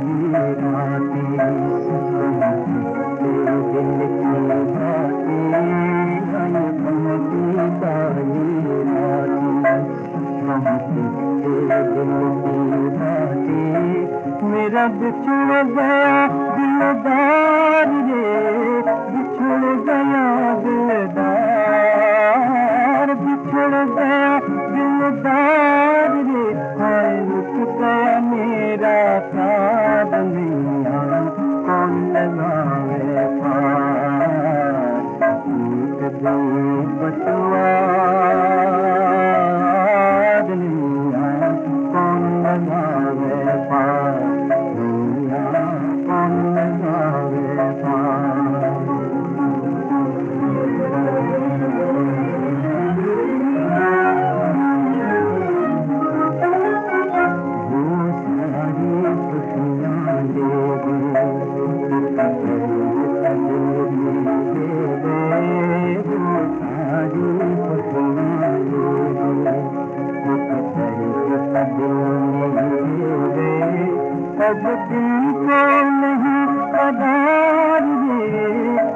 मेरा बिछड़ गया दिलदार रे, बिछड़ गया दिलदार, बिछड़ गया दिलदार रे, हाय रुक गया मेरा साथ दुनिया, कौन लगावे पार, टूट गई बटुआ दुनिया, कौन लगावे पार, दुनिया कौन लगावे पार। वो सारी खुशियाँ ले गए, वो सारी खुशियाँ ले गए, अब तुमको नहीं आधार रे,